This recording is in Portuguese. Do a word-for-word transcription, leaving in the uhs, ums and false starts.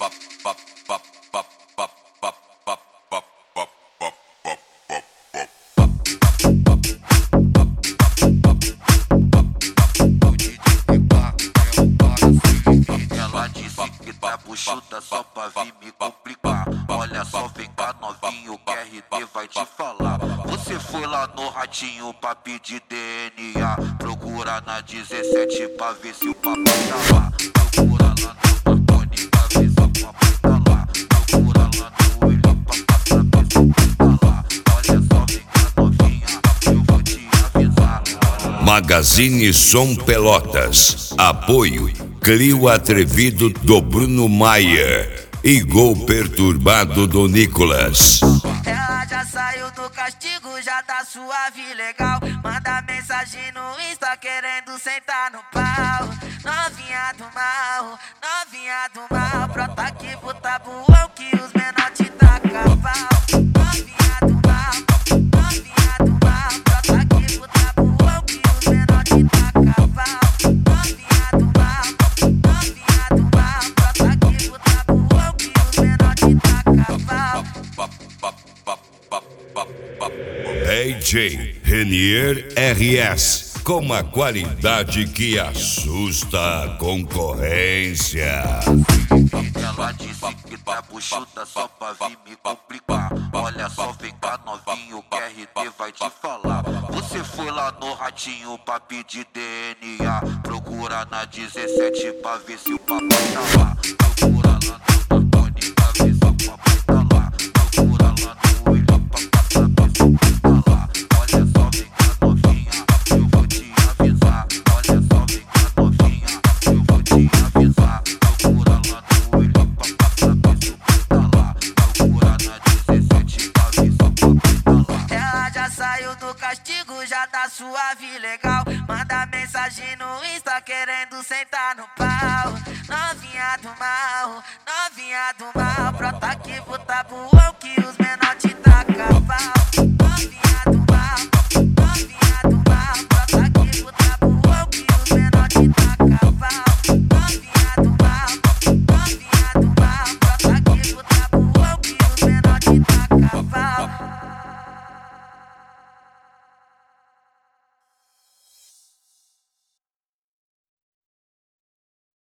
Ela disse que tá buchuda só pra vir me complicar. Olha só, vem cá novinho, que R D vai te falar. Você foi lá no ratinho pra pedir D N A. Procura na dezessete pra ver se o papai tá lá. Procura lá no Marconi pra ver se o papai tá lá. Procura lá no William pra ver se o papai tá lá. Olha só, vem cá novinha, eu vou te avisar. Magazine Som Pelotas. Apoio Clio Atrevido do Bruno Maia e Gol Perturbado do Nicolas. Ela já saiu do castigo, já tá suave, legal. Manda mensagem no Insta querendo sentar no pau. Novinha do mal, novinha do mal. Brota aqui pro tabuão que os menor te tacam pau. Novinha do mal, novinha do mal. Brota aqui pro tabuão que os menor te tacam pau. Novinha do mal, novinha do mal. Brota aqui pro tabuão que os menor te tacam pau. D J Renier R S, com a qualidade que assusta a concorrência. Ela disse que tá buchuda só pra vir me complicar. Olha só, vem cá novinho, que R D vai te falar. Você foi lá no ratinho pra pedir D N A. Procura na dezessete pra ver se o papai tá lá. Procura lá no Marconi pra ver se o papai tá lá. Procura lá no William pra ver se o papai tá lá. Olha só, vem cá novinha, eu vou te avisar. Olha só, vem cá novinha, eu vou te avisar. Procura lá no William pra ver se o papai tá lá. Procura na dezessete pra ver se o papai tá lá. Ela já saiu do castigo, já tá suave, legal. Manda mensagem no Insta querendo sentar no pau. Novinha do mal, novinha do mal. Brota aqui pro tabuão que os menor te tacam pau.